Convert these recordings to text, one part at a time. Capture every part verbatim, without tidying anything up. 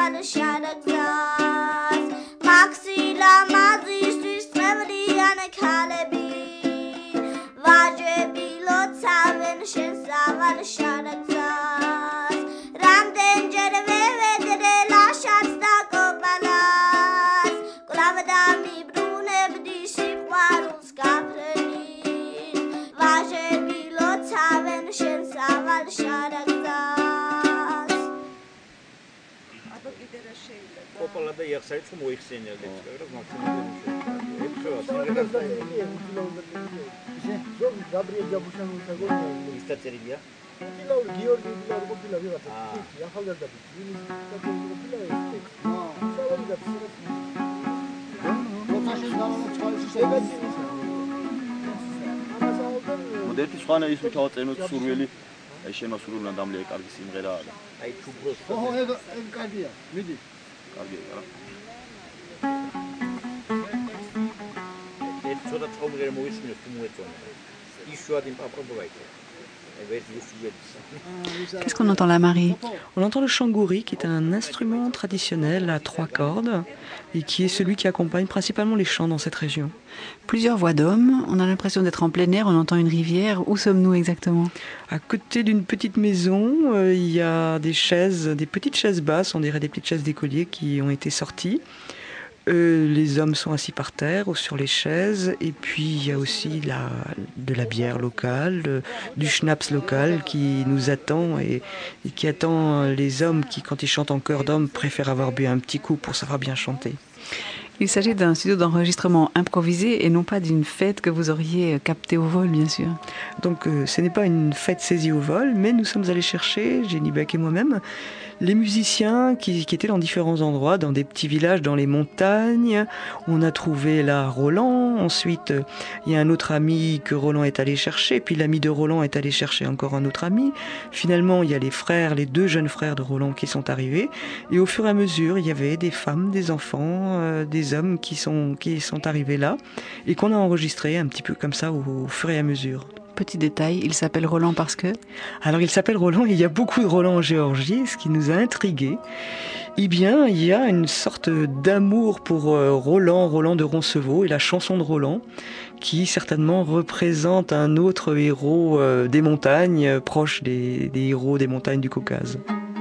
Opalada yaxşayı çox moixseneldik. Biraz maksimum hep şu aslında. Yok, Gabriel Cabuşan Usagonya. İstateriya. Pilav, Georgi pilav, bu pilav yok. Yaxalarda bir. Yunus pilav yok. Şavam da pişirir. Rotaşın zamanı çıkarışı მოდერთი სხვანა ის ვთავაზებთ სურვილი აი შენმა სურვილიდან დამლია კარგი სიმღერა და აი ჩუბროს ოჰო ეგ ეგ კარგია მიდი კარგია რა ეს ცოტა თომგერ მოისმინოს თუ მოეწონა ისუად იმ პაპრობაიტე Qu'est-ce qu'on entend là, Marie? On entend le changouri, qui est un instrument traditionnel à trois cordes et qui est celui qui accompagne principalement les chants dans cette région. Plusieurs voix d'hommes, on a l'impression d'être en plein air, on entend une rivière. Où sommes-nous exactement? À côté d'une petite maison, euh, il y a des chaises, des petites chaises basses, on dirait des petites chaises d'écoliers qui ont été sorties. Euh, les hommes sont assis par terre ou sur les chaises, et puis il y a aussi la, de la bière locale, de, du schnapps local qui nous attend et, et qui attend les hommes qui, quand ils chantent en chœur d'hommes, préfèrent avoir bu un petit coup pour savoir bien chanter. Il s'agit d'un studio d'enregistrement improvisé et non pas d'une fête que vous auriez captée au vol, bien sûr. Donc euh, ce n'est pas une fête saisie au vol, mais nous sommes allés chercher, Jenny Beck et moi-même, les musiciens qui, qui étaient dans différents endroits, dans des petits villages, dans les montagnes. On a trouvé là Roland, ensuite il y a un autre ami que Roland est allé chercher, puis l'ami de Roland est allé chercher encore un autre ami. Finalement, il y a les frères, les deux jeunes frères de Roland qui sont arrivés, et au fur et à mesure, il y avait des femmes, des enfants, euh, des hommes qui sont, qui sont arrivés là, et qu'on a enregistré un petit peu comme ça au, au fur et à mesure. Petit détail, il s'appelle Roland parce que... Alors il s'appelle Roland, et il y a beaucoup de Roland en Géorgie, ce qui nous a intrigués. Eh bien, il y a une sorte d'amour pour euh, Roland, Roland de Roncevaux, et la chanson de Roland, qui certainement représente un autre héros euh, des montagnes, euh, proche des, des héros des montagnes du Caucase.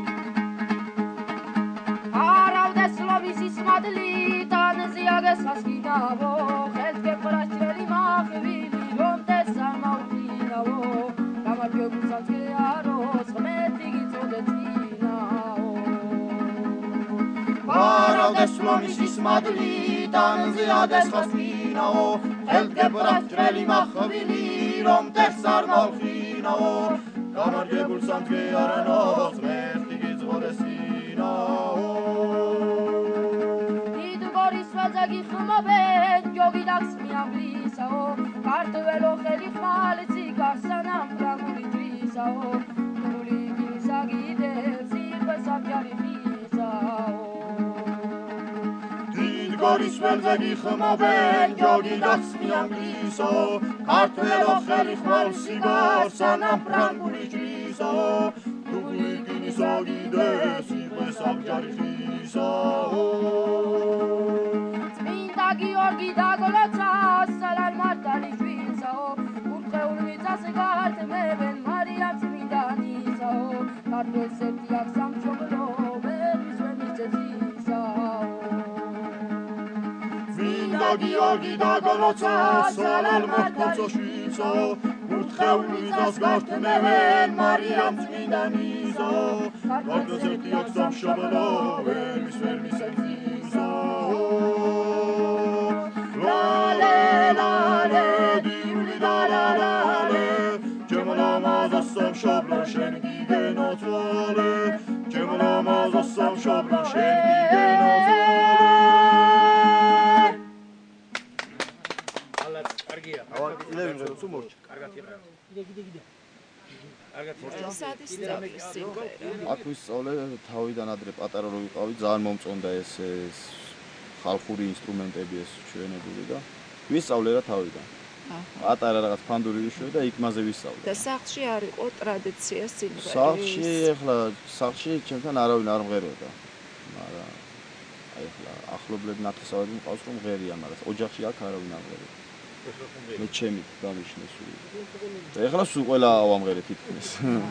Araudes lomisis madli, tanziades khastinao, elgebrat treli makhvili, rom tersar malkhinao, kamargebul sanke aranos, mertigiz voresinao. Idu boris vazagi khmaben, yogi dax miamblisao, kartvelo kheli khaltsi garsanam pragulitrisao, tuli kinisagi devsi pesavjari fisao. Goris velzegi khmoben yogi das miangliso kartvelo kheli khmal sigar sanam pranguli triso dugli kinisogi desi pesam jari khiso Sminda Georgi dagolotsa salar martali triso urkheul mitas gart meben Maria smidaniso kartve septiak samchoglo beris venitisa Georgi dagolotsa salar martali triso urkheul mitas gart meben Maria smidaniso kartve septiak samchoglo beris venitisa La la la la diuli da la la la Cemala mazasam şobla şengi genotole Cemala mazasam şobla şengi genotole Allah argia ავა ილევენ რომ თუ მორჩ კარგად იყავ გიდე გიდე გიდე კარგად მოხდა სადის სიმღერა აქ ვისწავლე თავიდან ადრე პატარა რო ვიყავი ძალიან მომწონდა ეს ეს ხალხური ინსტრუმენტები ეს ჩვენებული და ვისწავლე რა თავიდან პატარა რაღაც ფანდური ვიშვი და იქ მასე ვისწავლე და სახლში არ იყო ტრადიცია სიმღერის სახლში ახლა სახლში ჩემთან არავინ არ მღეროდა მაგრამ აი ახლა ახლობლები ნათესავები მყავს რომ ღერია, მაგრამ ოჯახში აქ არავინ ამღერებს. მე ჩემი გამიშნეს. ეხლა სულ ყველა ავამღერე თითქმის.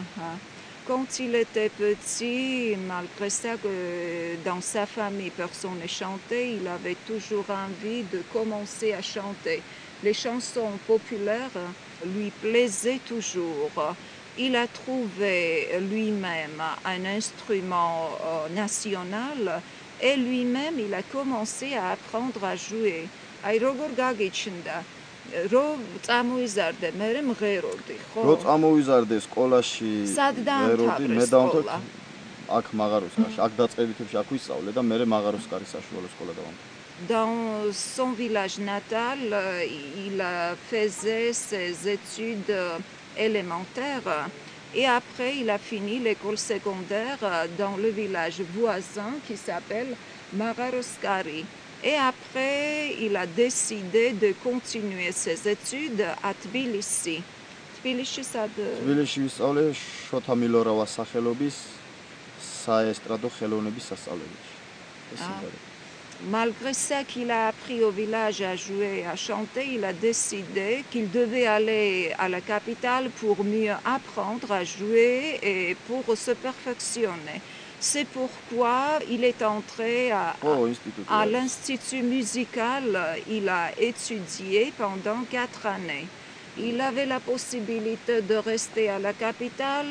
Quand il était petit, malgré ça que dans sa famille personne ne chantait, il avait toujours envie de commencer à chanter. Les chansons populaires lui plaisaient toujours. Il a trouvé lui-même un instrument national et lui-même il a commencé à apprendre à jouer. Ai როგორ გაგიჩნდა რომ წამოიზარდე მე მღეროდი ხო? რო წამოიზარდე სკოლაში მღეროდი მე დავამთავრე აქ მაღაროსკარში, აქ დაწყებითებში აქ ვისწავლე და მე მაღაროსკარის საშუალო სკოლა დავამთავრე. Dans son village natal, il faisait ses études élémentaires et après il a fini l'école secondaire dans le village voisin qui s'appelle Mağaroskari. Et après, il a décidé de continuer ses études à Tbilissi. Tbilissi, ça de... Tbilissi, ვისწავლე შოთა მილორავას სახელობის საესტრადო ხელოვნების სასწავლებლში. Malgré ça qu'il a appris au village à jouer et à chanter, il a décidé qu'il devait aller à la capitale pour mieux apprendre à jouer et pour se perfectionner. C'est pourquoi il est entré à, oh, à, à l'institut musical. Il a étudié pendant quatre années. Il avait la possibilité de rester à la capitale,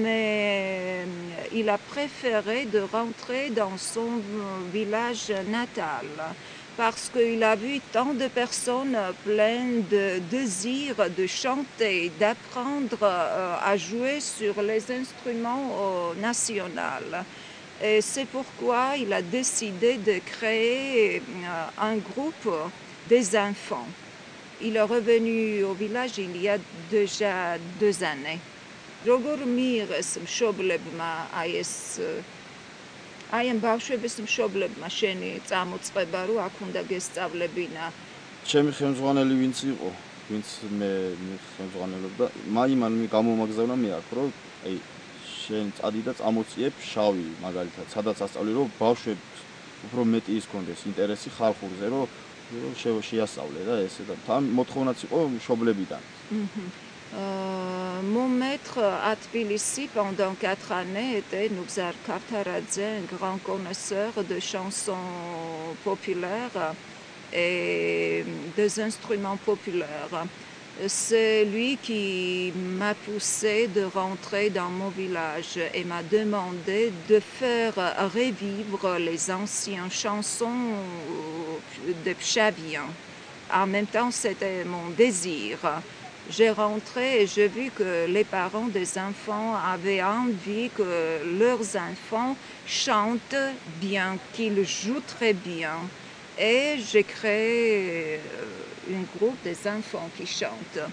mais il a préféré de rentrer dans son village natal parce qu'il a vu tant de personnes pleines de désir de chanter, d'apprendre à jouer sur les instruments nationaux. Et c'est pourquoi il a décidé de créer un groupe des enfants. Il est revenu au village il y a déjà deux années. როგორ მიიღეს მშობლებმა აი ეს აი ამ ბავშვების მშობლებმა შენი წამოწყება რომ აქ უნდა გესწავლებინა? ჩემი ხელმძღვანელი ვინც იყო, ვინც მე ხელმძღვანელობდა, მაიმან გამომაგზავნა მე აქ რომ აი შენ წადი და წამოწიებ შავი მაგალითად, სადაც ასწავლი რომ ბავშვებს უფრო მეტი ის კონდეს ინტერესი ხალხურზე რომ შეასწავლე და ესე და თან მოთხოვნაც იყო მშობლებიდან. Euh, mon maître à Tbilissi pendant quatre années était Nugzar Kartaradze, un grand connaisseur de chansons populaires et des instruments populaires. C'est lui qui m'a poussé de rentrer dans mon village et m'a demandé de faire revivre les anciennes chansons de Pshavian. En même temps, c'était mon désir. J'ai rentré et j'ai vu que les parents des enfants avaient envie que leurs enfants chantent bien, qu'ils jouent très bien. Et j'ai créé un groupe des enfants qui chantent.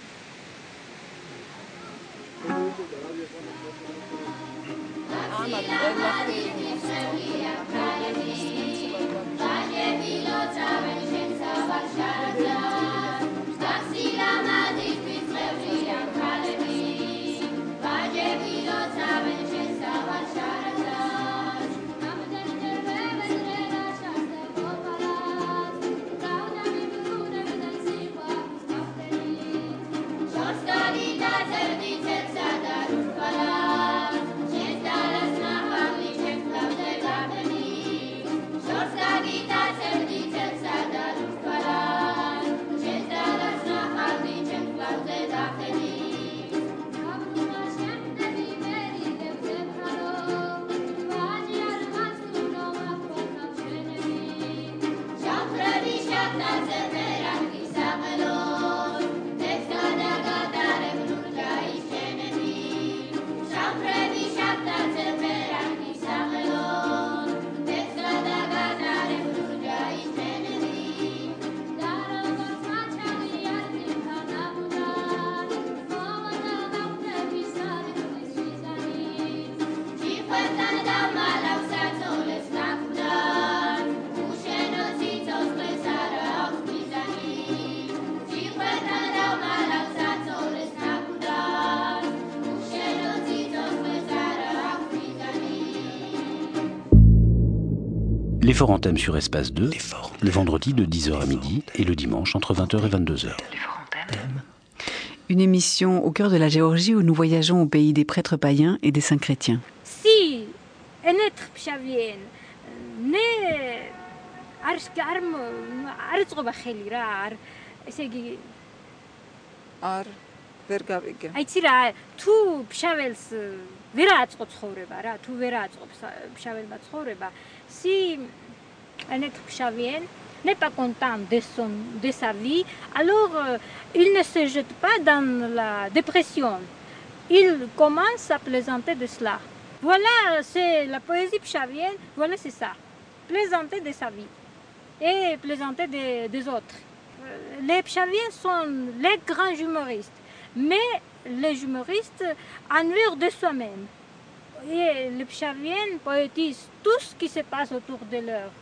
Les Forts en Thème sur Espace deux, le vendredi de dix heures à midi et le dimanche entre vingt heures et vingt-deux heures. Les Forts en Thème. Une émission au cœur de la Géorgie où nous voyageons au pays des prêtres païens et des saints chrétiens. Si un être pshavien ne arshkarm artsqoba kheli ra ar ესე იგი არ ვერ გავიგე. აიცი რა თუ ფშაველს ვერ აწყო ცხოვრება რა თუ ვერ აწყობს ფშაველმა ცხოვრება si un être pshavien n'est pas content de son de sa vie alors euh, il ne se jette pas dans la dépression il commence à plaisanter de cela voilà c'est la poésie pshavienne voilà c'est ça plaisanter de sa vie et plaisanter des, des autres. Les pshaviens sont les grands humoristes, mais les humoristes ennuient de soi-même. Et les pshaviens poétisent tout ce qui se passe autour de leur.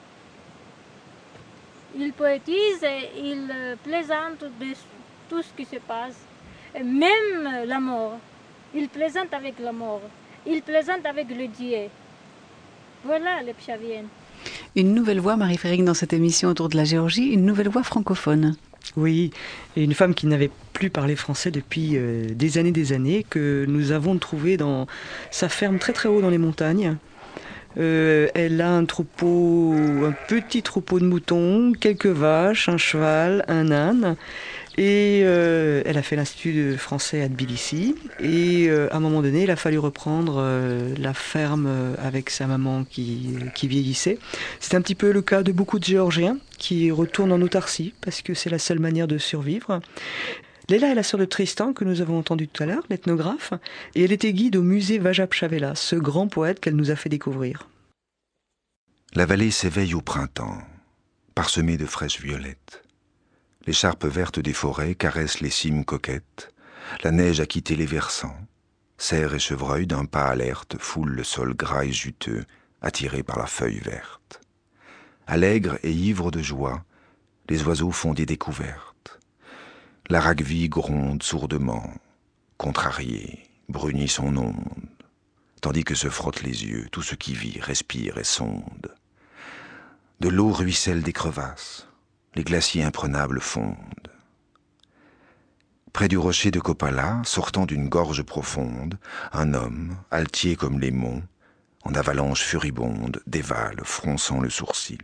Ils poétisent et ils plaisantent de tout ce qui se passe, même la mort. Ils plaisantent avec la mort, ils plaisantent avec le Dieu. Voilà les pshaviens. Une nouvelle voix, Marie-Frédérique, dans cette émission autour de la Géorgie, une nouvelle voix francophone. Oui, et une femme qui n'avait plus parlé français depuis euh, des années des années, que nous avons trouvée dans sa ferme très très haut dans les montagnes. Euh, elle a un troupeau, un petit troupeau de moutons, quelques vaches, un cheval, un âne. Et euh, elle a fait l'Institut français à Tbilissi. Et euh, à un moment donné, il a fallu reprendre euh, la ferme avec sa maman qui, qui vieillissait. C'est un petit peu le cas de beaucoup de Géorgiens qui retournent en autarcie parce que c'est la seule manière de survivre. Léla est la sœur de Tristan que nous avons entendu tout à l'heure, l'ethnographe. Et elle était guide au musée Vajapshavela, ce grand poète qu'elle nous a fait découvrir. La vallée s'éveille au printemps, parsemée de fraîches violettes. L'écharpe verte des forêts caresse les cimes coquettes, la neige a quitté les versants, cerfs et chevreuils d'un pas alerte foulent le sol gras et juteux, attirés par la feuille verte. Allègres et ivres de joie, les oiseaux font des découvertes. La ragvie gronde sourdement, contrariée, brunit son onde, tandis que se frottent les yeux tout ce qui vit, respire et sonde. De l'eau ruisselle des crevasses, les glaciers imprenables fondent. Près du rocher de Kopala, sortant d'une gorge profonde, un homme, altier comme les monts, en avalanche furibonde, dévale, fronçant le sourcil.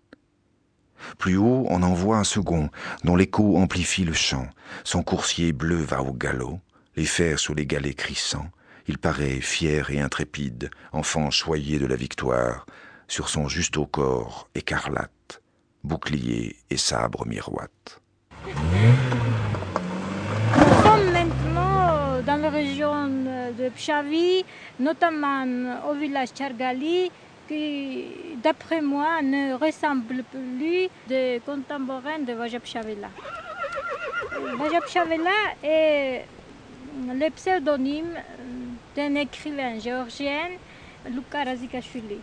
Plus haut, on en voit un second, dont l'écho amplifie le chant. Son coursier bleu va au galop, les fers sur les galets crissants. Il paraît fier et intrépide, enfant choyé de la victoire, sur son juste au corps écarlate, bouclier et sabre miroite. Nous sommes maintenant dans la région de Pshavi, notamment au village Tchargali, qui, d'après moi, ne ressemble plus des contemporains de Vajapshavela. Vajapshavela est le pseudonyme d'un écrivain géorgien, Luka Razikashvili.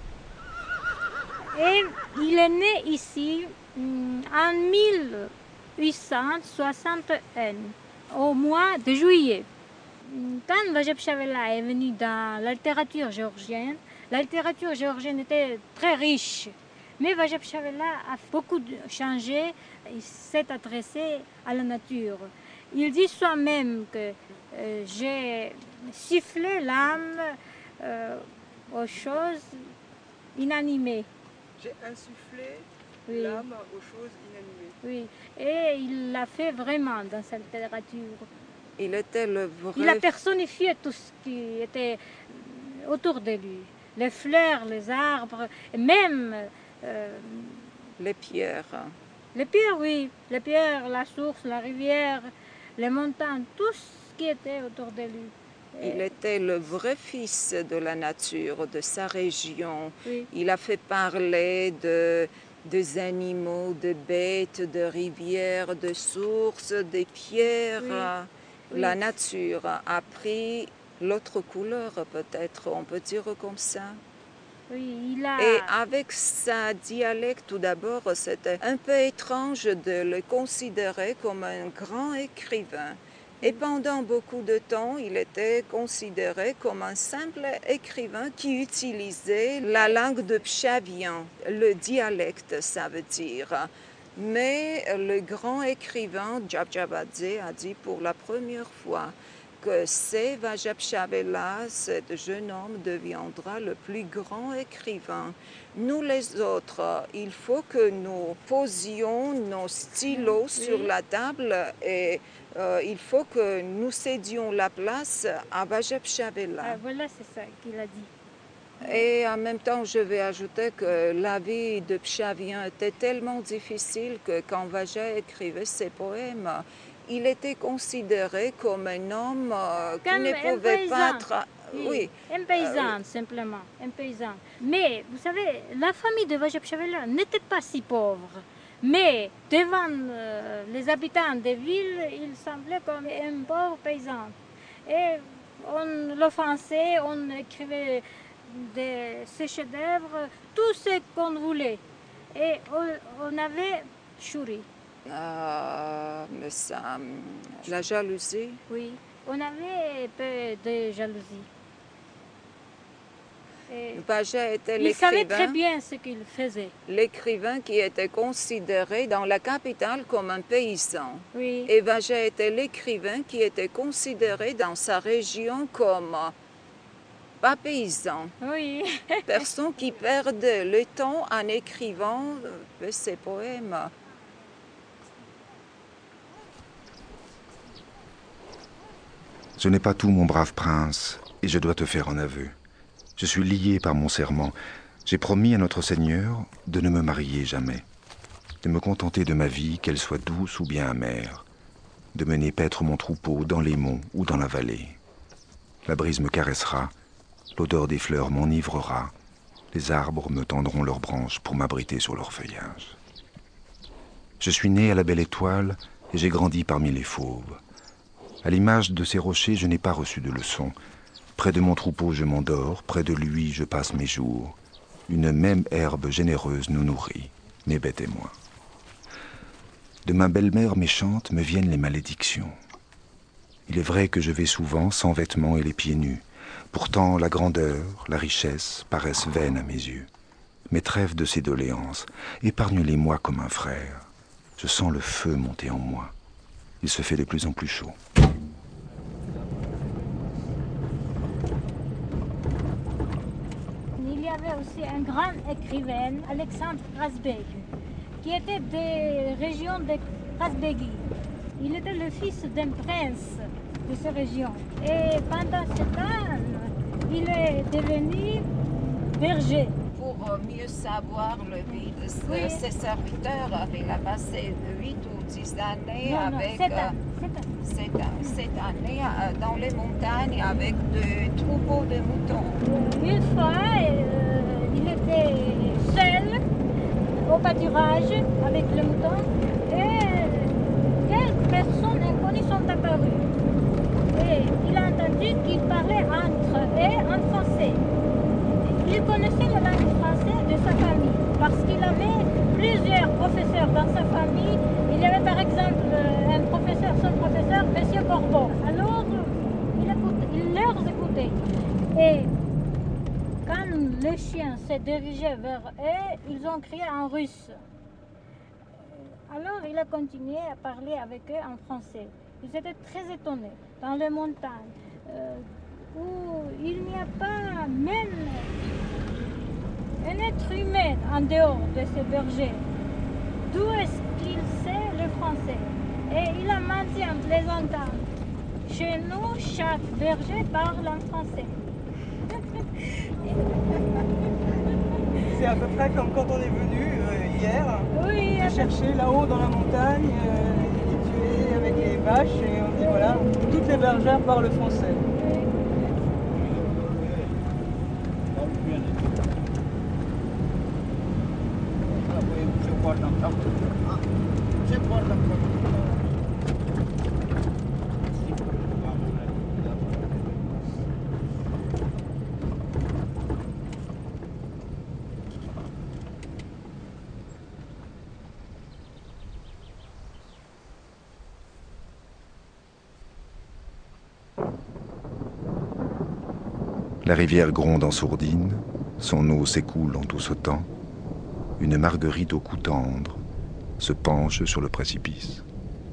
Et il est né ici en mille huit cent soixante et un, au mois de juillet. Quand Vajapshavela est venu dans la littérature géorgienne, la littérature géorgienne était très riche. Mais Vajapshavela a beaucoup changé, il s'est adressé à la nature. Il dit soi-même que euh, j'ai sifflé l'âme euh, aux choses inanimées. J'ai insufflé oui. l'âme aux choses inanimées. Oui, et il l'a fait vraiment dans sa littérature. Il était le vrai... Il a personnifié tout ce qui était autour de lui. Les fleurs, les arbres, et même... Euh, les pierres. Les pierres, oui. Les pierres, la source, la rivière, les montagnes, tout ce qui était autour de lui. Il était le vrai fils de la nature, de sa région. Oui. Il a fait parler de, des animaux, de bêtes, de rivières, de sources, des pierres. Oui. La oui. nature a pris l'autre couleur, peut-être, on peut dire comme ça. Oui, il a... Et avec sa dialecte, tout d'abord, c'était un peu étrange de le considérer comme un grand écrivain. Et pendant beaucoup de temps, il était considéré comme un simple écrivain qui utilisait la langue de pshavien, le dialecte, ça veut dire. Mais le grand écrivain Jabjabadze a dit pour la première fois que c'est Vajapshavela, ce jeune homme deviendra le plus grand écrivain. Nous les autres, il faut que nous posions nos stylos oui. sur la table et euh, il faut que nous cédions la place à Vajapshavela. Ah, voilà, c'est ça qu'il a dit. Et en même temps, je vais ajouter que la vie de Pshavien était tellement difficile que quand Vaja écrivait ses poèmes, il était considéré comme un homme euh, qui comme ne pouvait pas... Tra- oui, oui. Un paysan, euh, simplement, un paysan. Mais, vous savez, la famille de Vajapshavela n'était pas si pauvre. Mais, devant euh, les habitants des villes, il semblait comme un pauvre paysan. Et on l'offensait, on écrivait de ses chefs-d'œuvre, tout ce qu'on voulait. Et on, on avait chouri. Euh, mais ça, la jalousie. Oui, on avait peu de jalousie. Vaja était il savait très bien ce qu'il faisait. L'écrivain qui était considéré dans la capitale comme un paysan. Oui. Et Vaja était l'écrivain qui était considéré dans sa région comme pas paysan. Oui. Personne qui perdait le temps en écrivant ses poèmes. Ce n'est pas tout, mon brave prince, et je dois te faire un aveu. Je suis lié par mon serment. J'ai promis à notre Seigneur de ne me marier jamais, de me contenter de ma vie, qu'elle soit douce ou bien amère, de mener paître mon troupeau dans les monts ou dans la vallée. La brise me caressera, l'odeur des fleurs m'enivrera, les arbres me tendront leurs branches pour m'abriter sur leur feuillage. Je suis né à la belle étoile et j'ai grandi parmi les fauves. À l'image de ces rochers, je n'ai pas reçu de leçons. Près de mon troupeau, je m'endors, près de lui, je passe mes jours. Une même herbe généreuse nous nourrit, mes bêtes et moi. De ma belle-mère méchante me viennent les malédictions. Il est vrai que je vais souvent sans vêtements et les pieds nus. Pourtant, la grandeur, la richesse paraissent vaines à mes yeux. Mais trêve de ces doléances, épargne-les-moi comme un frère. Je sens le feu monter en moi. Il se fait de plus en plus chaud. Il y avait aussi un grand écrivain, Alexandre Razbeg, qui était des régions de Razbegi. Il était le fils d'un prince de ces régions. Et pendant ce temps, il est devenu berger. Pour mieux savoir le vie de ce, oui. ses serviteurs, il a passé huit ou dix années non, avec non, sept ans, sept ans. Sept, sept années dans les montagnes avec des troupeaux de moutons. Une fois, euh, il était seul au pâturage avec le mouton et quelques personnes inconnues sont apparues. Et il a entendu qu'ils parlaient entre eux en français. Il connaissait la langue française de sa famille parce qu'il avait plusieurs professeurs dans sa famille. Il y avait par exemple un professeur, son professeur, M. Corbeau. Alors, il, écoute, il leur écoutait. Et quand les chiens se dirigeaient vers eux, ils ont crié en russe. Alors, il a continué à parler avec eux en français. Ils étaient très étonnés dans les montagnes. Euh, où il n'y a pas même un être humain en dehors de ces bergers. D'où est-ce qu'il sait le français? Et il a mentionné les entendre. Chez nous, chaque berger parle en français. C'est à peu près comme quand on est venu euh, hier. Oui. On a cherché là-haut dans la montagne, euh, les tuer avec les vaches, et on dit voilà, toutes les bergères parlent français. La rivière gronde en sourdine, son eau s'écoule en tout sautant. Une marguerite au cou tendre se penche sur le précipice.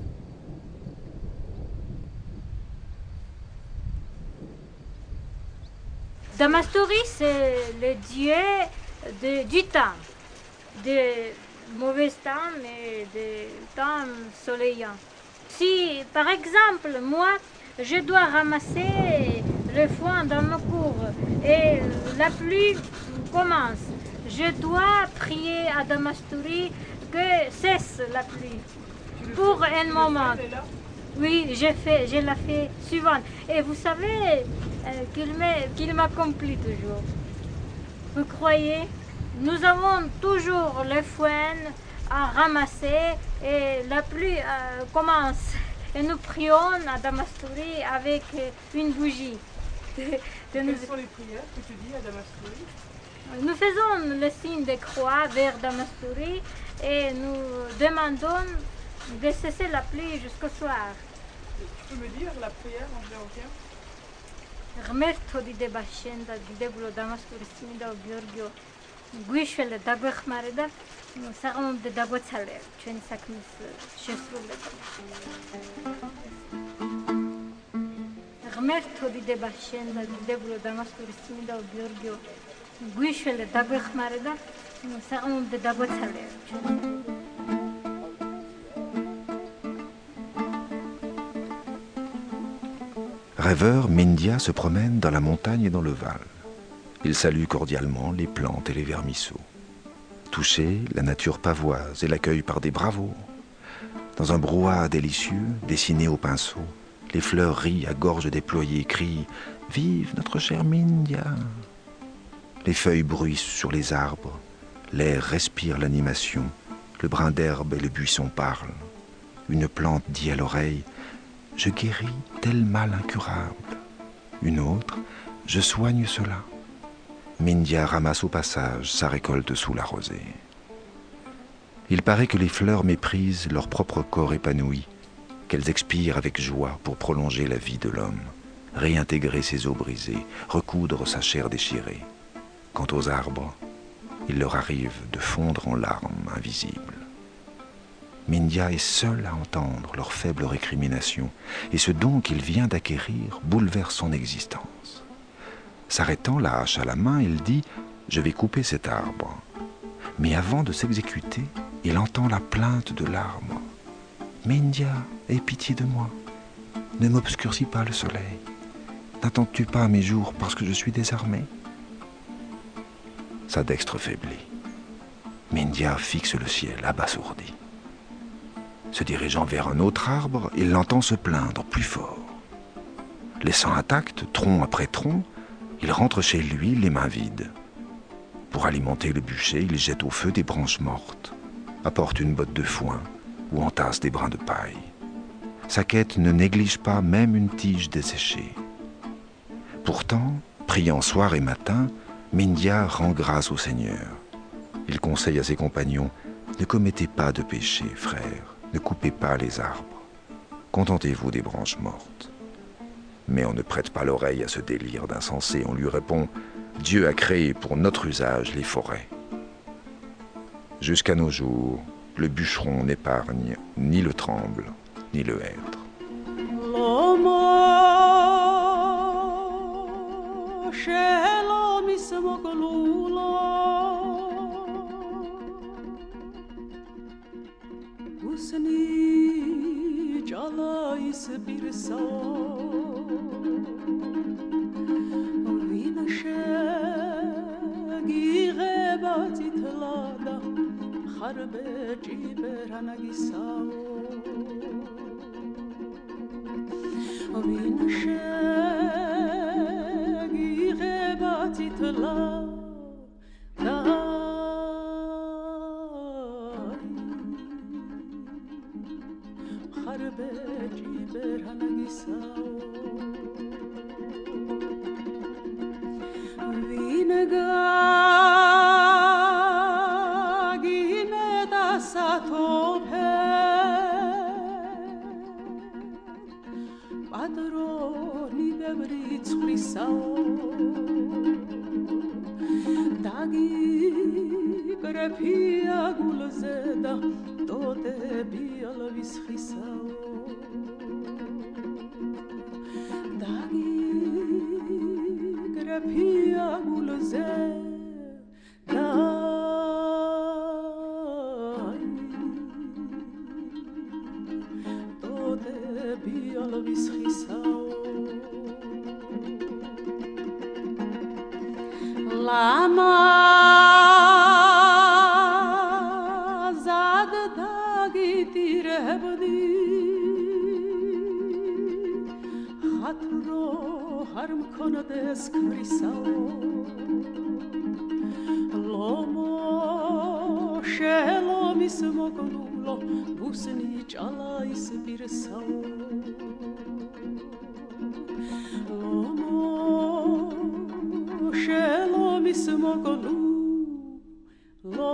Damastouri, c'est le dieu de, du temps, de mauvais temps et de temps soleillant. Si, par exemple, moi, je dois ramasser le foin dans ma cour et la pluie commence, je dois prier à Damastouri que cesse la pluie pour un moment. Oui, je, fais, je la fais souvent. Et vous savez euh, qu'il qu'il m'accomplit toujours. Vous croyez? Nous avons toujours le foin à ramasser et la pluie euh, commence. Et nous prions à Damastouri avec une bougie. De, de Quelles nous... sont les prières que tu dis à Damastouri? Nous faisons le signe de croix vers Damastouri et nous demandons de cesser la pluie jusqu'au soir. Tu peux me dire la prière en géorgien? ღმერთო დიდებაშენ და დიდებულო დამასკურის წმინდა გიორგიო გვიშველე დაგვეხმარე და საღამომდე დაგვაცალე ჩვენი საქმის შესრულება. ღმერთო დიდებაშენ და დიდებულო დამასკურის წმინდა გიორგიო გვიშველე დაგვეხმარე და საღამომდე დაგვაცალე ჩვენი. Rêveur, Mindia se promène dans la montagne et dans le Val. Il salue cordialement les plantes et les vermisseaux. Touché, la nature pavoise et l'accueille par des bravos. Dans un brouhaha délicieux, dessiné au pinceau, les fleurs rient à gorge déployée, crient « Vive notre chère Mindia !» Les feuilles bruissent sur les arbres, l'air respire l'animation, le brin d'herbe et le buisson parlent. Une plante dit à l'oreille « Je guéris tel mal incurable. » Une autre, je soigne cela. Mindia ramasse au passage sa récolte sous la rosée. Il paraît que les fleurs méprisent leur propre corps épanoui, qu'elles expirent avec joie pour prolonger la vie de l'homme, réintégrer ses os brisés, recoudre sa chair déchirée. Quant aux arbres, il leur arrive de fondre en larmes invisibles. Mindia est seul à entendre leurs faibles récriminations, et ce don qu'il vient d'acquérir bouleverse son existence. S'arrêtant, la hache à la main, il dit « Je vais couper cet arbre ». Mais avant de s'exécuter, il entend la plainte de l'arbre. « Mindia, aie pitié de moi. Ne m'obscurcis pas le soleil. N'attends-tu pas mes jours parce que je suis désarmé ?» Sa dextre faiblit. Mindia fixe le ciel, abasourdi. Se dirigeant vers un autre arbre, il l'entend se plaindre plus fort. Laissant intact, tronc après tronc, il rentre chez lui les mains vides. Pour alimenter le bûcher, il jette au feu des branches mortes, apporte une botte de foin ou entasse des brins de paille. Sa quête ne néglige pas même une tige desséchée. Pourtant, priant soir et matin, Mindia rend grâce au Seigneur. Il conseille à ses compagnons « Ne commettez pas de péché, frères. Ne coupez pas les arbres, contentez-vous des branches mortes. » Mais on ne prête pas l'oreille à ce délire d'insensé, on lui répond « Dieu a créé pour notre usage les forêts. » Jusqu'à nos jours, le bûcheron n'épargne ni le tremble, ni le hêtre. Usni jalais birsa vinashe girebati tlada kharbe jiberanagisa vinashe girebati tlada Padroni bebri tsrisao დაგიკრეფია გულზე და ტოტები ალვის ხისაო დაგიკრეფია გულზე და ტოტები ალვის ხისაო lama zad dagitirabdi khatro har mkonades krisao lomo shelo mismoknulo busni chalais birsao lomo shelo mismoknu lo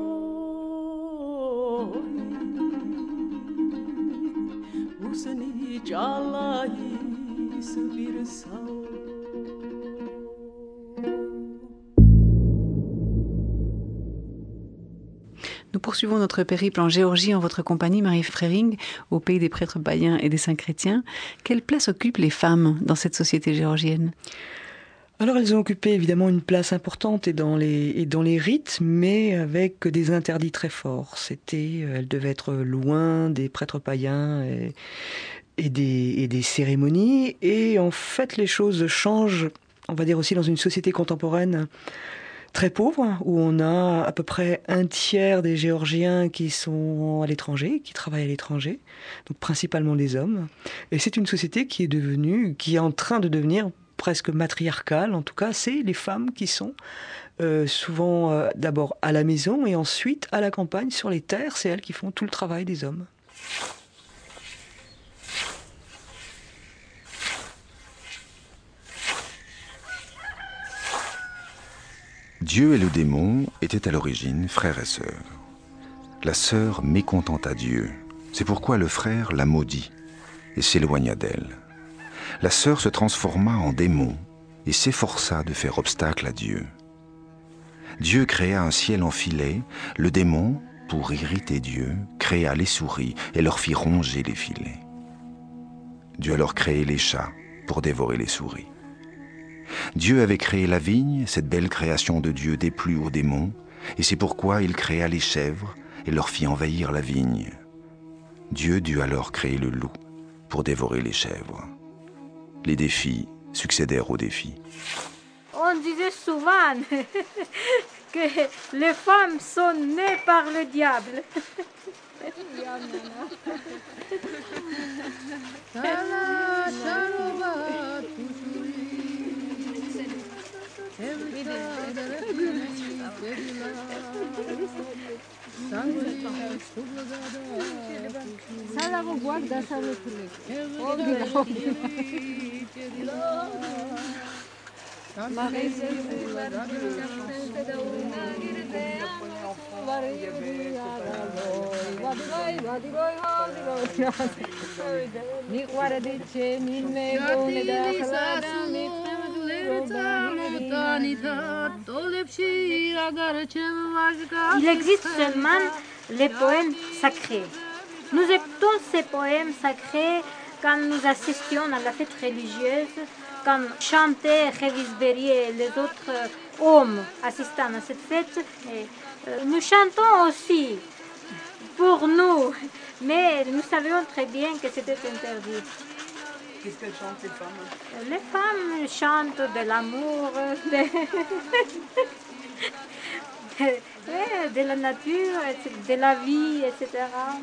busni chalais birsao Nous poursuivons notre périple en Géorgie en votre compagnie, Marie-Ève Frering, au pays des prêtres païens et des saints chrétiens. Quelle place occupent les femmes dans cette société géorgienne ? Alors elles ont occupé évidemment une place importante et dans les, et dans les rites, mais avec des interdits très forts. C'était, elles devaient être loin des prêtres païens et, et, des, et des cérémonies. Et en fait, les choses changent, on va dire aussi dans une société contemporaine très pauvre, où on a à peu près un tiers des Géorgiens qui sont à l'étranger, qui travaillent à l'étranger, donc principalement des hommes. Et c'est une société qui est devenue, qui est en train de devenir presque matriarcale, en tout cas, c'est les femmes qui sont euh, souvent euh, d'abord à la maison et ensuite à la campagne, sur les terres, c'est elles qui font tout le travail des hommes. Dieu et le démon étaient à l'origine frères et sœurs. La sœur mécontenta Dieu, c'est pourquoi le frère la maudit et s'éloigna d'elle. La sœur se transforma en démon et s'efforça de faire obstacle à Dieu. Dieu créa un ciel en filets, le démon, pour irriter Dieu, créa les souris et leur fit ronger les filets. Dieu alors créa les chats pour dévorer les souris. Dieu avait créé la vigne, cette belle création de Dieu déplut aux démons, et c'est pourquoi il créa les chèvres et leur fit envahir la vigne. Dieu dut alors créer le loup pour dévorer les chèvres. Les défis succédèrent aux défis. On disait souvent que les femmes sont nées par le diable. Il existe seulement les poèmes sacrés. Nous écoutons ces poèmes sacrés quand nous assistions à la fête religieuse, quand chantaient Révis Berry et les autres hommes assistant à cette fête. Et, euh, nous chantons aussi pour nous, mais nous savions très bien que c'était interdit. Qu'est-ce qu'elles chantent, les femmes ? Les femmes chantent de l'amour, de, de, de la nature, de la vie, et cetera.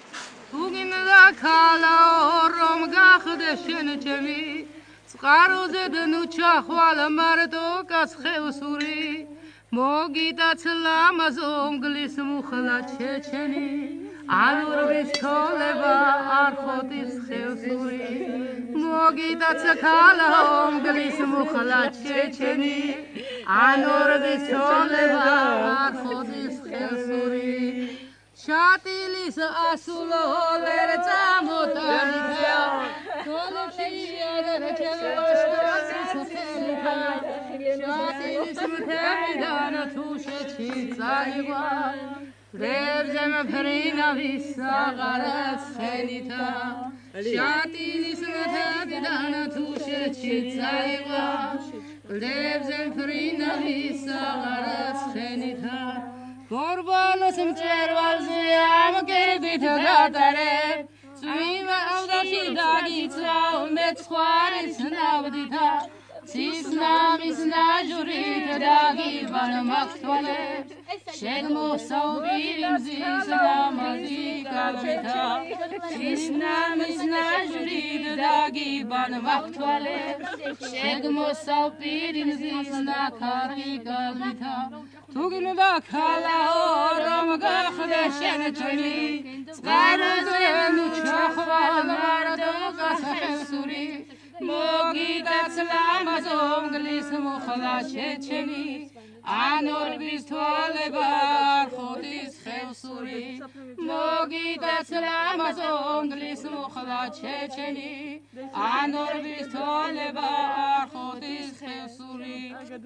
Anurvis koleva archotis cheusuri Mogitac kala onglis mukhlat checheni Anurvis koleva archotis cheusuri Shatilis asulo lerza motanita Kolopshia lerza motanita შატილის მთებიდან თუშეთში წაიღვა რებზე მფრინავი საღარაც ხენითა შატილის მთებიდან თუშეთში წაიღვა რებზე მფრინავი საღარაც ხენითა ბორბალოს მჭერვალზე ამ კერდით გატარებ წვიმა ავდაში დაგიცავ მეცხვარის ნავდითა ცისნამის ნაჟურით დაგიბან მაქვთვალებს შეგმოსავ პირიმზის ნამაზი კალვითა ცისნამის ნაჟურით დაგიბან მაქვთვალებს შეგმოსავ პირიმზის ნაქარი კალვითა თუ გინდა ქალაო რომ გახდე შენ ჩვენი წყაროზე მიჩახვალ მარტო გასახსური მოგიდაც ლამაზო მგლის მუხლა შეჩენი ანორბის თვალება არხოთის ხევსური მოგიდაც ლამაზო მგლის მუხლა შეჩენი ანორბის თვალება არხოთის ხევსური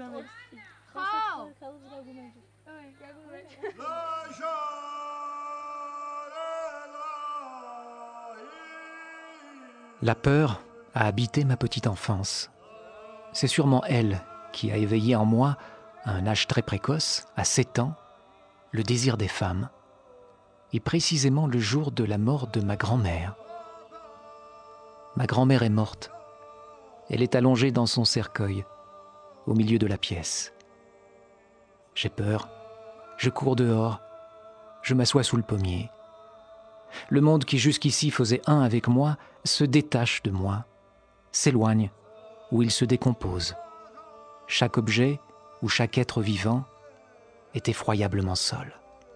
La peur a habité ma petite enfance. C'est sûrement elle qui a éveillé en moi, à un âge très précoce, à sept ans, le désir des femmes, et précisément le jour de la mort de ma grand-mère. Ma grand-mère est morte. Elle est allongée dans son cercueil, au milieu de la pièce. J'ai peur, je cours dehors, je m'assois sous le pommier. Le monde qui jusqu'ici faisait un avec moi se détache de moi, s'éloigne, ou il se décompose. Chaque objet ou chaque être vivant est effroyablement seul.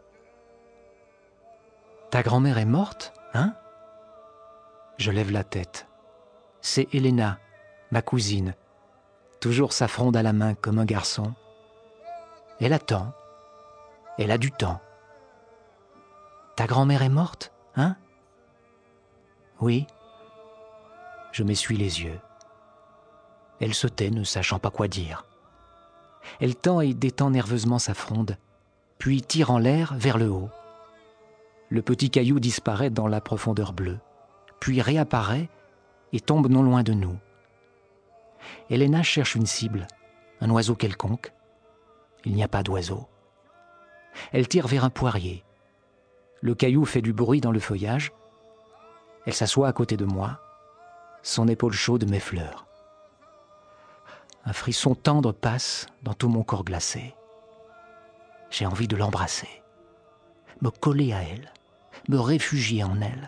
Ta grand-mère est morte, hein? Je lève la tête. C'est Elena, ma cousine, toujours sa fronde à la main comme un garçon. Elle attend. Elle a du temps. Ta grand-mère est morte, hein? Oui. Je m'essuie les yeux. Elle se tait, ne sachant pas quoi dire. Elle tend et détend nerveusement sa fronde, puis tire en l'air vers le haut. Le petit caillou disparaît dans la profondeur bleue, puis réapparaît et tombe non loin de nous. Elena cherche une cible, un oiseau quelconque. Il n'y a pas d'oiseau. Elle tire vers un poirier. Le caillou fait du bruit dans le feuillage. Elle s'assoit à côté de moi. Son épaule chaude m'effleure. Un frisson tendre passe dans tout mon corps glacé. J'ai envie de l'embrasser, me coller à elle, me réfugier en elle.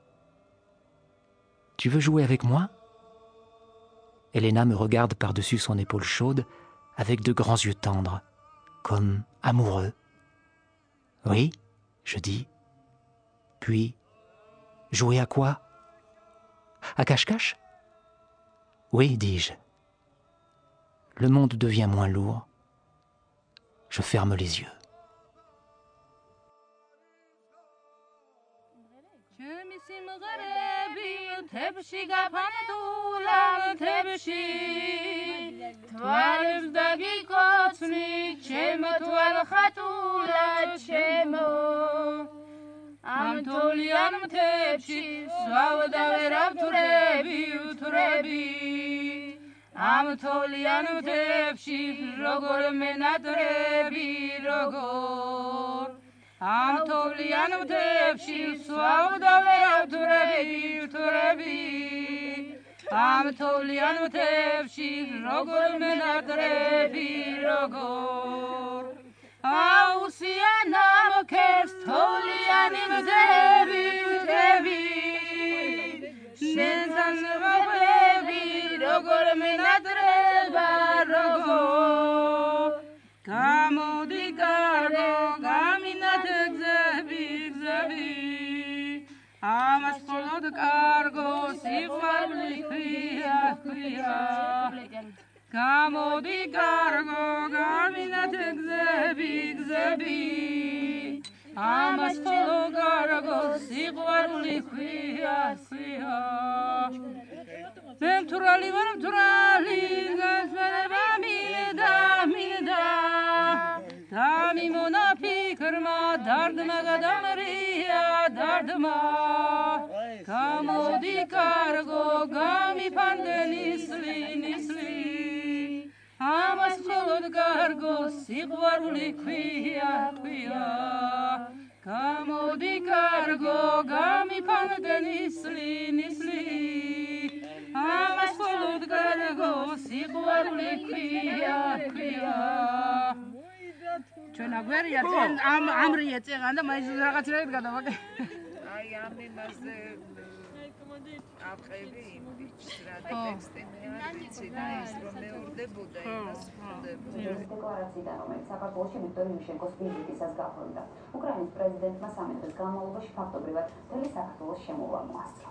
Tu veux jouer avec moi? Elena me regarde par-dessus son épaule chaude avec de grands yeux tendres, comme amoureux. Oui, je dis. Puis, jouer à quoi? À cache-cache? Oui, dis-je. Le monde devient moins lourd. Je ferme les yeux. Am tolian mtepshi swavda verab turebi uturebi Am tolian mtepshi rogor menadrebi rogor Am tolian mtepshi swavda verab turebi uturebi Am tolian mtepshi rogor menadrebi rogor Ausianam kers tolianim zebi zebi Shenzan robebi rogor menadreba rogo Kamodi gargo gaminat zebi zebi Amas polod gargo sifabli kriya kriya Kamodi gargo gaminat zebi zebi Amas polo gargo sigwaruli khia khia Vem turali vem turali gasmane ba mi da mi Dardma gadamriya dardma Kamodi kargo gami pande nisli nisli Amas kolod kargo sigvaruli kviya kviya Kamodi kargo gami pande nisli nisli Amas kolod kargo sigvaruli kviya kviya ჩვენ აგვერია წენ ამ ამრია წეღან და მაინც რაღაც რა გადავაკე. აი ამ იმაზე აფხები იმის რა ტექსტი მე არ ვიცი და ის რომ მეორდებოდა იმას ხდებოდა. დეკლარაციიდან რომელიც საქართველოში ვიქტორ იუშენკოს ვიზიტისას გაფორმდა. უკრაინის პრეზიდენტმა სამი დღის განმავლობაში ფაქტობრივად მთელი საქართველოს შემოვა მოასწრო.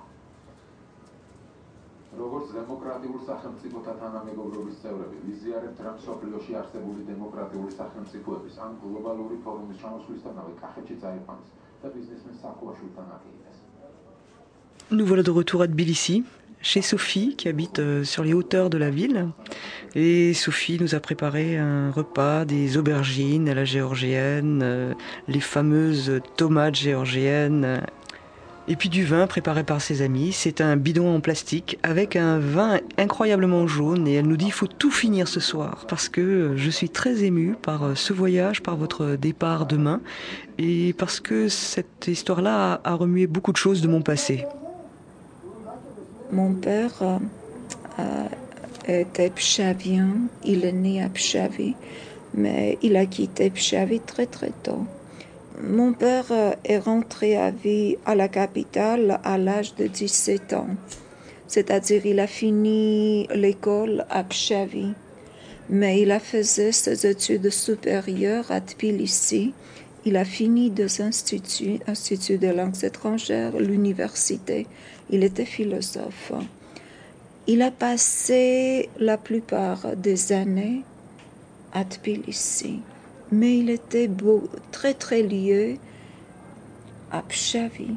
როგორც დემოკრატიულ სახელმწიფოთა თანამეგობრობის წევრები ვიზიარებთ რა მსოფლიოში არსებული დემოკრატიული სახელმწიფოების ან გლობალური ფორუმის ჩამოსვლისთანავე კახეთში წაიყვანეს და ბიზნესმენ საკვაშვილთან აკეთეს. Nous voilà de retour à Tbilissi, chez Sophie qui habite euh, sur les hauteurs de la ville. Et Sophie nous a préparé un repas, des aubergines à la géorgienne, euh, les fameuses tomates géorgiennes. Et puis du vin préparé par ses amis. C'est un bidon en plastique avec un vin incroyablement jaune. Et elle nous dit il faut tout finir ce soir parce que je suis très émue par ce voyage, par votre départ demain et parce que cette histoire-là a, a remué beaucoup de choses de mon passé. Mon père euh, était pshavien. Il est né à Pshavi, mais il a quitté Pshavi très très tôt. Mon père est rentré à vie à la capitale à l'âge de dix-sept ans. C'est-à-dire il a fini l'école à Pshavi. Mais il a fait ses études supérieures à Tbilissi. Il a fini deux instituts, Institut de langues étrangères, l'université. Il était philosophe. Il a passé la plupart des années à Tbilissi. Mais il était beau, très très lié à Pshavi.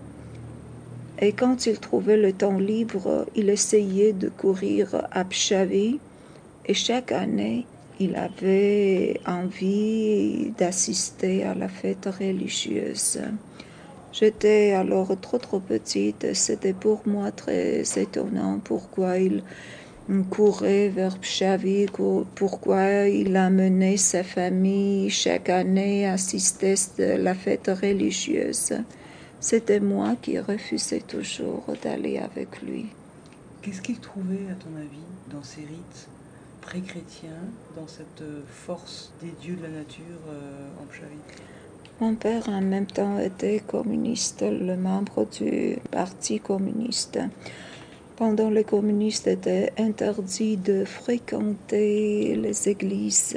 Et quand il trouvait le temps libre, il essayait de courir à Pshavi. Et chaque année, il avait envie d'assister à la fête religieuse. J'étais alors trop trop petite. C'était pour moi très étonnant pourquoi il courait vers Pshavi, pourquoi il amenait sa famille chaque année assister à la fête religieuse. C'était moi qui refusais toujours d'aller avec lui. Qu'est-ce qu'il trouvait, à ton avis, dans ces rites pré-chrétiens, dans cette force des dieux de la nature euh, en Pshavi? Mon père en même temps était communiste, le membre du parti communiste. Pendant les communistes était interdit de fréquenter les églises.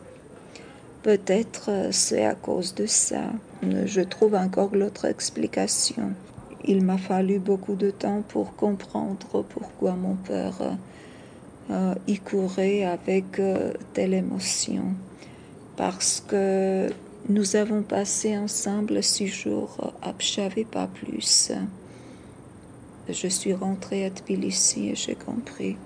Peut-être c'est à cause de ça. Je trouve encore l'autre explication. Il m'a fallu beaucoup de temps pour comprendre pourquoi mon père euh, y courait avec euh, telle émotion. Parce que nous avons passé ensemble six jours à Pshavi, pas plus. Je suis rentrée à Tbilissi et j'ai compris.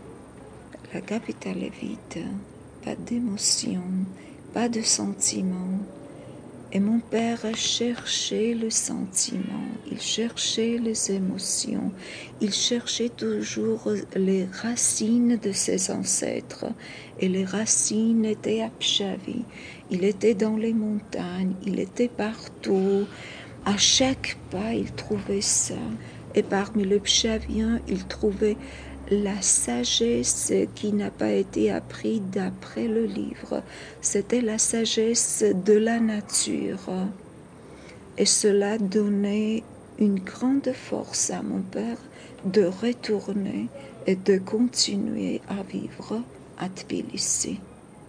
La capitale est vide, pas d'émotion, pas de sentiment. Et mon père cherchait le sentiment, il cherchait les émotions, il cherchait toujours les racines de ses ancêtres. Et les racines étaient à Pshavi, il était dans les montagnes, il était partout. À chaque pas, il trouvait ça. Et parmi les Pshaviens, il trouvait la sagesse qui n'a pas été apprise d'après le livre. C'était la sagesse de la nature. Et cela donnait une grande force à mon père de retourner et de continuer à vivre à Tbilissi.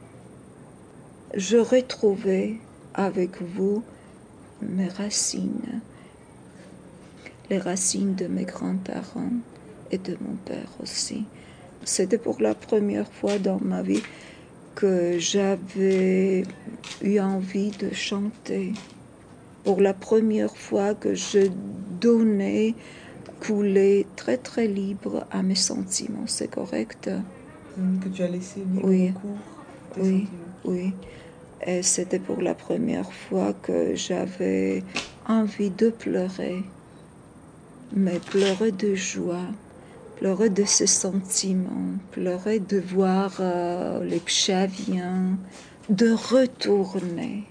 Je retrouvais avec vous mes racines. Les racines de mes grands-parents et de mon père aussi. C'était pour la première fois dans ma vie que j'avais eu envie de chanter. Pour la première fois que je donnais, coulais très très libre à mes sentiments, c'est correct? Que tu as laissé libre oui. cours tes oui, sentiments. oui. Et c'était pour la première fois que j'avais envie de pleurer, mais pleurer de joie, pleurer de ce sentiment, pleurer de voir euh, les Pshaviens, de retourner.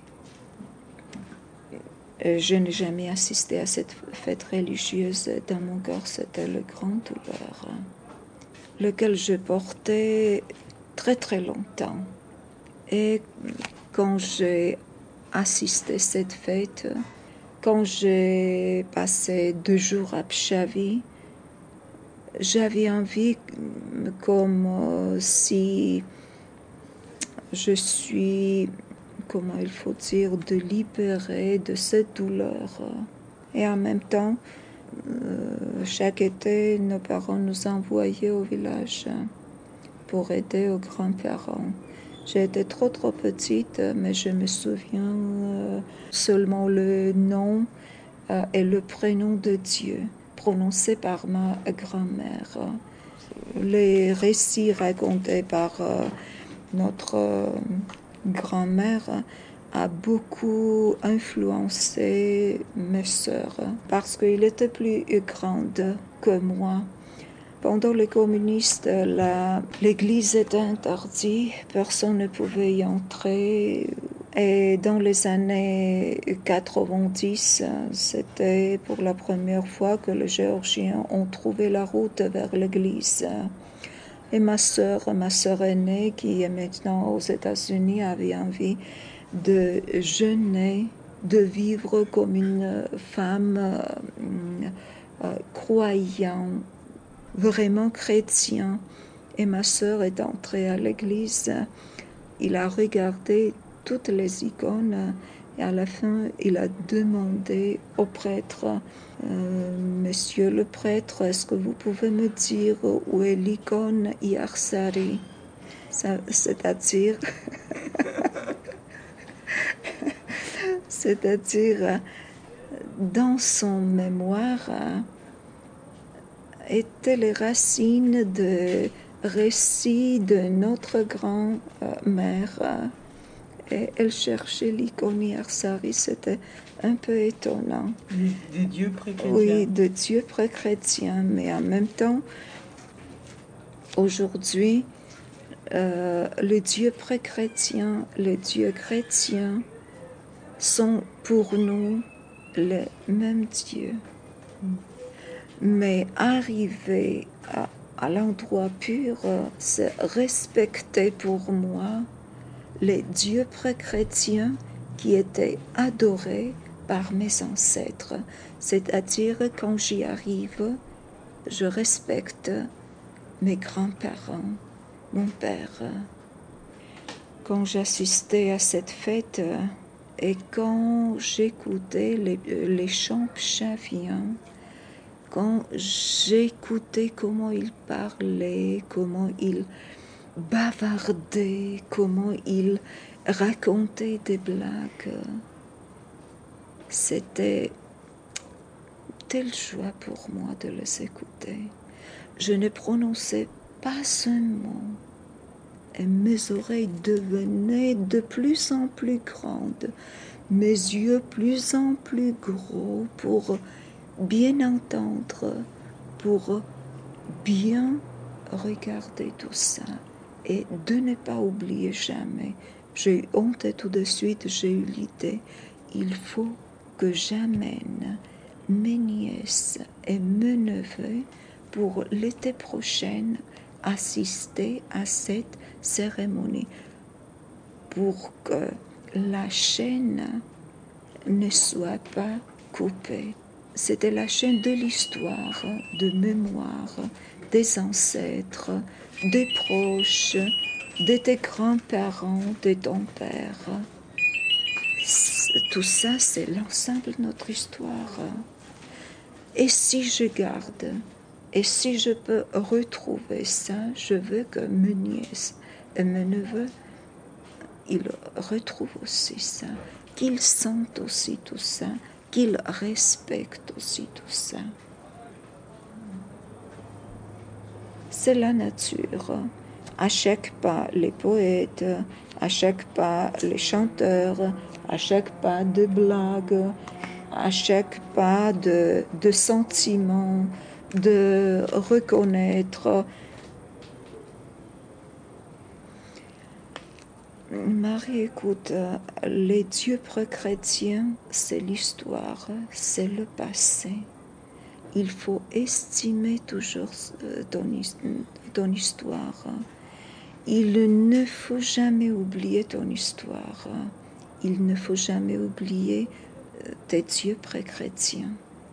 Et je n'ai jamais assisté à cette fête religieuse. Dans mon cœur, c'était le grand douleur, lequel je portais très très longtemps. Et quand j'ai assisté à cette fête, quand j'ai passé deux jours à Pshavi, j'avais envie, comme euh, si je suis, comment il faut dire, de libérer de cette douleur. Et en même temps, euh, chaque été, nos parents nous envoyaient au village pour aider aux grands-parents. J'étais trop trop petite, mais je me souviens euh, seulement le nom euh, et le prénom de Dieu, prononcé par ma grand-mère. Les récits racontés par euh, notre euh, grand-mère a beaucoup influencé mes sœurs, parce qu'elle était plus grande que moi. Pendant les communistes, la, l'église était interdite, personne ne pouvait y entrer. Et dans les années quatre-vingt-dix, c'était pour la première fois que les Géorgiens ont trouvé la route vers l'église. Et ma sœur, ma sœur aînée, qui est maintenant aux États-Unis, avait envie de jeûner, de vivre comme une femme euh, euh, croyante, vraiment chrétien. Et ma sœur est entrée à l'église, il a regardé toutes les icônes et à la fin il a demandé au prêtre euh, Monsieur le prêtre, est-ce que vous pouvez me dire où est l'icône Iarsari? Ça, c'est-à-dire c'est-à-dire dans son mémoire étaient les racines de récits de notre grand-mère. Et elle cherchait l'icône Iarsari, c'était un peu étonnant. Des dieux pré-chrétiens. Oui, de dieux pré-chrétiens, mais en même temps, aujourd'hui, euh, les dieux pré-chrétiens, les dieux chrétiens sont pour nous les mêmes dieux. Mais arriver à, à l'endroit pur, c'est respecter pour moi les dieux pré-chrétiens qui étaient adorés par mes ancêtres. C'est-à-dire, quand j'y arrive, je respecte mes grands-parents, mon père. Quand j'assistais à cette fête et quand j'écoutais les, les chants pshaviens, quand j'écoutais comment il parlait, comment il bavardait, comment il racontait des blagues, c'était telle joie pour moi de les écouter. Je ne prononçais pas ce mot et mes oreilles devenaient de plus en plus grandes, mes yeux plus en plus gros pour bien entendre, pour bien regarder tout ça et de ne pas oublier jamais. J'ai eu honte et tout de suite j'ai eu l'idée, il faut que j'amène mes nièces et mes neveux pour l'été prochain assister à cette cérémonie pour que la chaîne ne soit pas coupée. C'était la chaîne de l'histoire, de mémoire, des ancêtres, des proches, de tes grands-parents, de ton père. Tout ça, c'est l'ensemble de notre histoire. Et si je garde, et si je peux retrouver ça, je veux que mes nièces et mes neveux, ils retrouvent aussi ça, qu'ils sentent aussi tout ça, qu'ils respectent aussi tout ça. C'est la nature. À chaque pas, les poètes, à chaque pas, les chanteurs, à chaque pas de blagues, à chaque pas de, de sentiments, de reconnaître. Marie, écoute, les dieux pré-chrétiens, c'est l'histoire, c'est le passé. Il faut estimer toujours ton, ton histoire. Il ne faut jamais oublier ton histoire. Il ne faut jamais oublier tes dieux pré-chrétiens.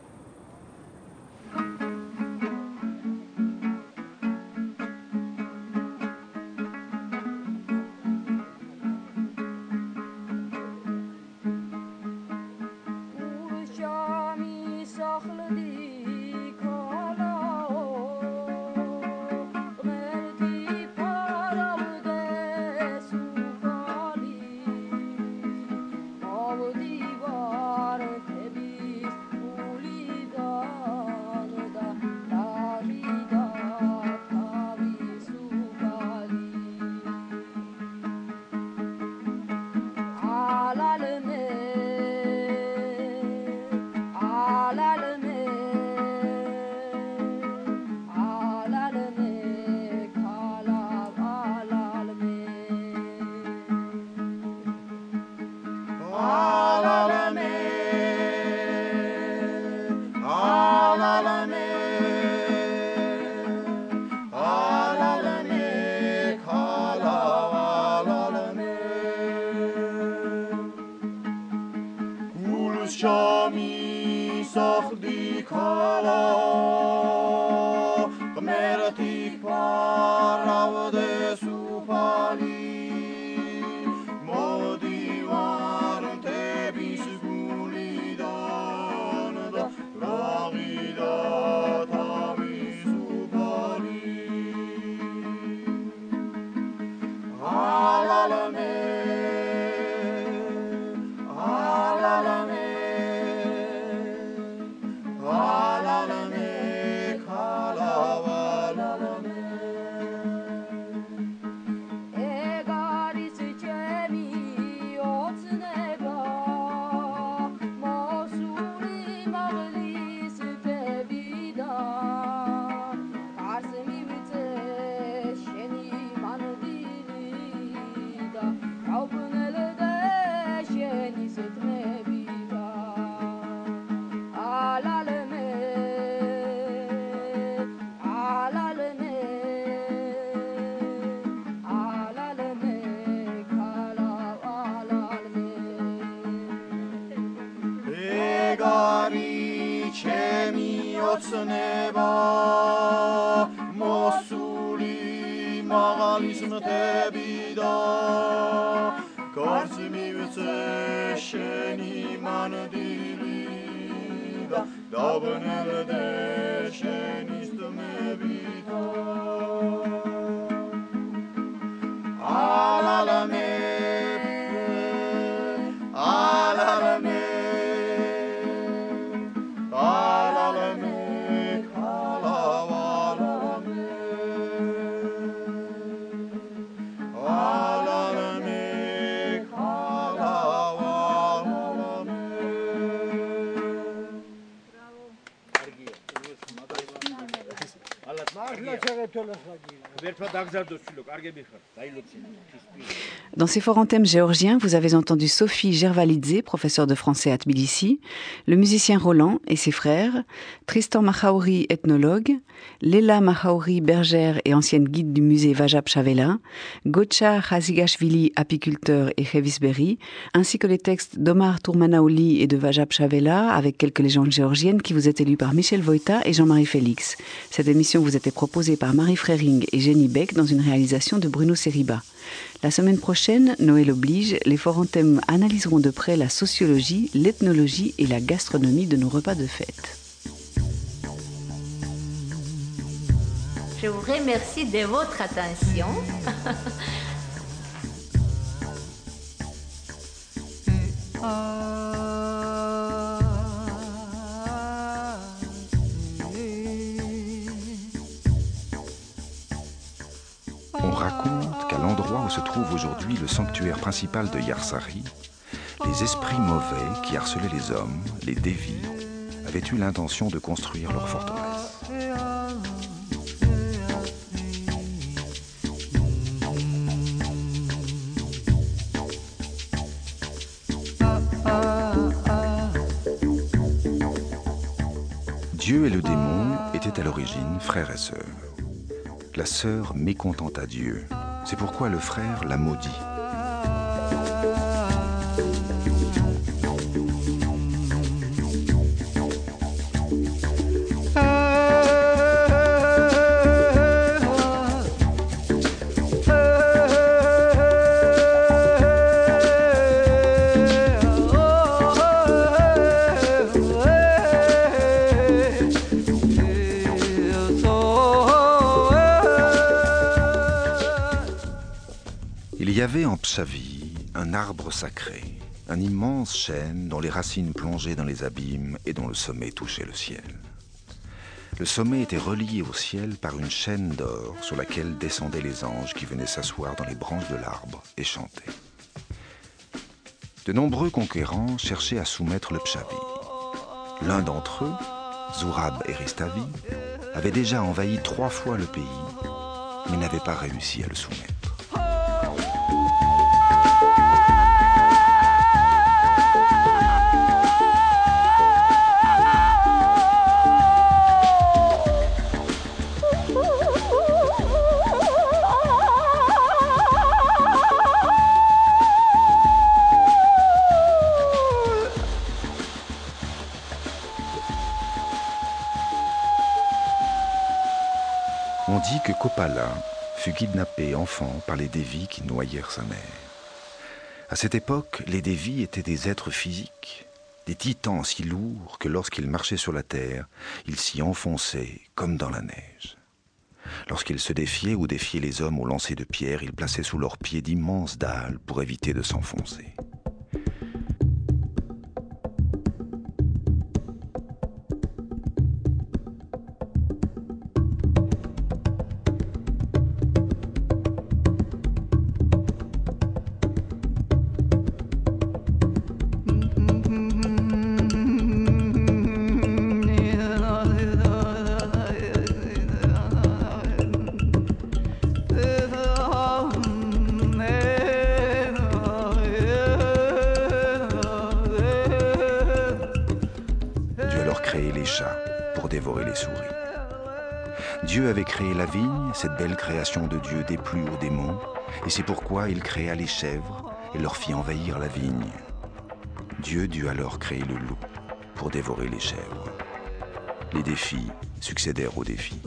Dans ces forts anthèmes géorgiens, vous avez entendu Sophie Gervalidze, professeure de français à Tbilissi, le musicien Roland et ses frères, Tristan Mahaouri, ethnologue, Léla Mahaouri, bergère et ancienne guide du musée Vajab Shavela, Gocha Khazigashvili, apiculteur et Hevisberi, ainsi que les textes d'Omar Tourmanaouli et de Vajab Shavela, avec quelques légendes géorgiennes qui vous étaient lues par Michel Voïta et Jean-Marie Félix. Cette émission vous était proposée par Marie Frering et Jenny Beck dans une réalisation de Bruno Seriba. La semaine prochaine, Noël oblige, les forts anthèmes analyseront de près la sociologie, l'ethnologie et la gastronomie de nos repas de fête. Je vous remercie de votre attention. On raconte dire qu'à l'endroit où se trouve aujourd'hui le sanctuaire principal de Yarsari, les esprits mauvais qui harcelaient les hommes, les Devis, avaient eu l'intention de construire leur forteresse. Dieu et le démon étaient à l'origine frères et sœurs. La sœur mécontenta Dieu. C'est pourquoi le frère l'a maudit. Il y avait en Pshavi un arbre sacré, un immense chêne dont les racines plongeaient dans les abîmes et dont le sommet touchait le ciel. Le sommet était relié au ciel par une chaîne d'or sur laquelle descendaient les anges qui venaient s'asseoir dans les branches de l'arbre et chanter. De nombreux conquérants cherchaient à soumettre le Pshavi. L'un d'entre eux, Zurab Eristavi, avait déjà envahi trois fois le pays, mais n'avait pas réussi à le soumettre. On dit que Kopala fut kidnappé enfant par les Devis qui noyèrent sa mère. À cette époque, les Devis étaient des êtres physiques, des titans si lourds que lorsqu'ils marchaient sur la terre, ils s'y enfonçaient comme dans la neige. Lorsqu'ils se défiaient ou défiaient les hommes au lancer de pierres, ils plaçaient sous leurs pieds d'immenses dalles pour éviter de s'enfoncer. Dieu avait créé la vigne, cette belle création de Dieu déplut aux démons, et c'est pourquoi il créa les chèvres et leur fit envahir la vigne. Dieu dut alors créer le loup pour dévorer les chèvres. Les défis succédèrent aux défis.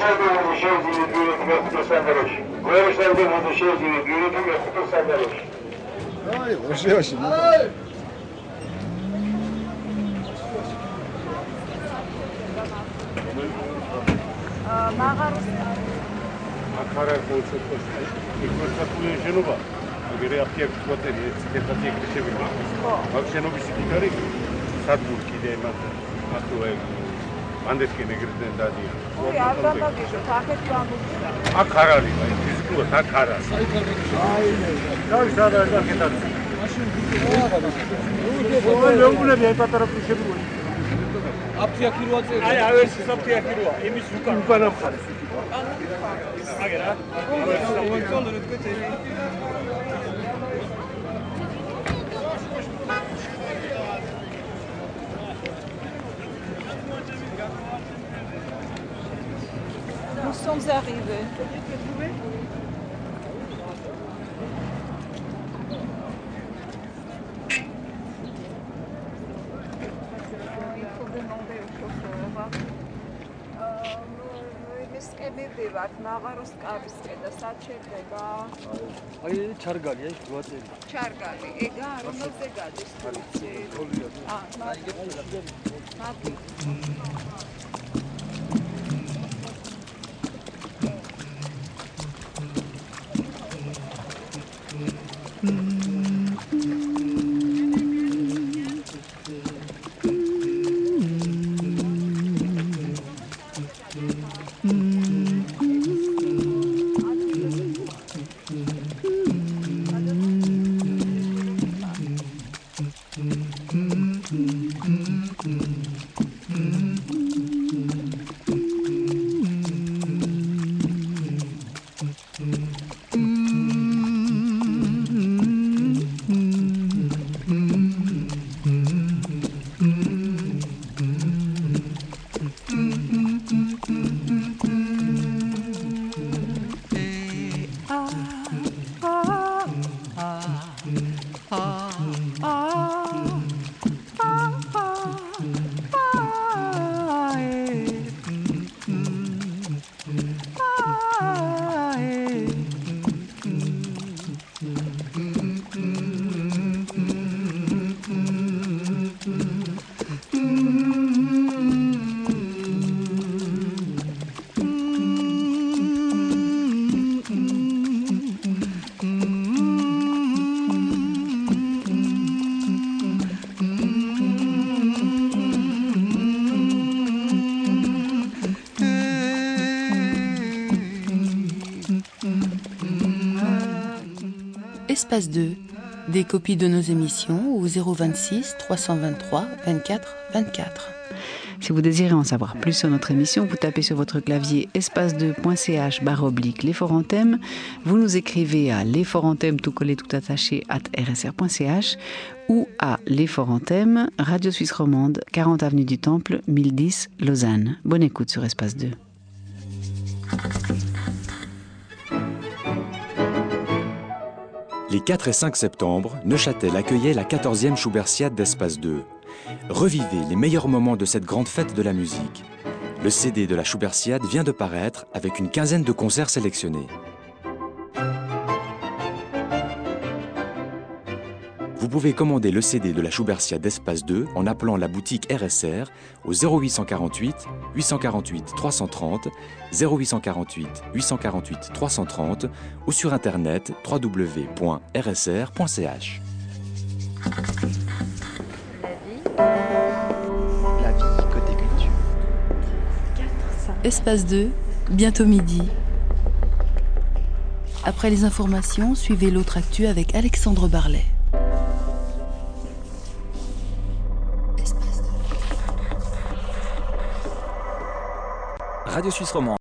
Gevşerdiğimizi şehzini büyütü ve kutu sandaroş. Gevşerdiğimizi şehzini büyütü ve kutu sandaroş. Ay, hoş yaşın. Akara bolsa koştu. İkmasa kuyu jenova. Agere aptiak koteri, etsiketati ekreşebilme. Bak jenovi sikitari. Sadbur kidema. Atuay. Mandeski negreden dadia. Ой, აბა გიშო, თახეთ გამოგდა. აქ არ არის, აი ფიზიკურად აქ არ არის. აი, აი, სადა არ გეტარი. მაშინ ой, ლონგულები აი პატარა პრიშები ვარ. აფთიაქი როა წელი. აი, ავერსი საფთიაქი როა, იმის უკან. უკან ამხარეს. აგერა. ავერსი სამონტონდ რეთქეთელი. Nous sommes arrivés. Il faut demander au chauffeur. Meskemi vivart, Nagaros Kaviske, da Sacherdeba. Ay, çargali, ay, guateri. Çargali, ega, Ronoze gadis. Ah, Mati. Espace deux, des copies de nos émissions au zéro vingt-six trois cent vingt-trois vingt-quatre vingt-quatre. Si vous désirez en savoir plus sur notre émission, vous tapez sur votre clavier espace deux point c h barre oblique les forts en thème. Vous nous écrivez à les forts en thème tout collé tout attaché at r s r point c h ou à les forts en thème, Radio Suisse Romande, quarante avenue du Temple, mille dix, Lausanne. Bonne écoute sur Espace deux. Les quatre et cinq septembre, Neuchâtel accueillait la quatorzième Schubertiade d'Espace deux. Revivez les meilleurs moments de cette grande fête de la musique. Le C D de la Schubertiade vient de paraître avec une quinzaine de concerts sélectionnés. Vous pouvez commander le C D de la Schubertiade d'Espace deux en appelant la boutique R S R au zéro huit cent quarante-huit huit cent quarante-huit trois cent trente, zéro huit cent quarante-huit huit cent quarante-huit trois cent trente ou sur internet w w w point r s r point c h. La vie côté culture. Espace deux, bientôt midi. Après les informations, suivez l'autre actu avec Alexandre Barlet. Radio Suisse Romande.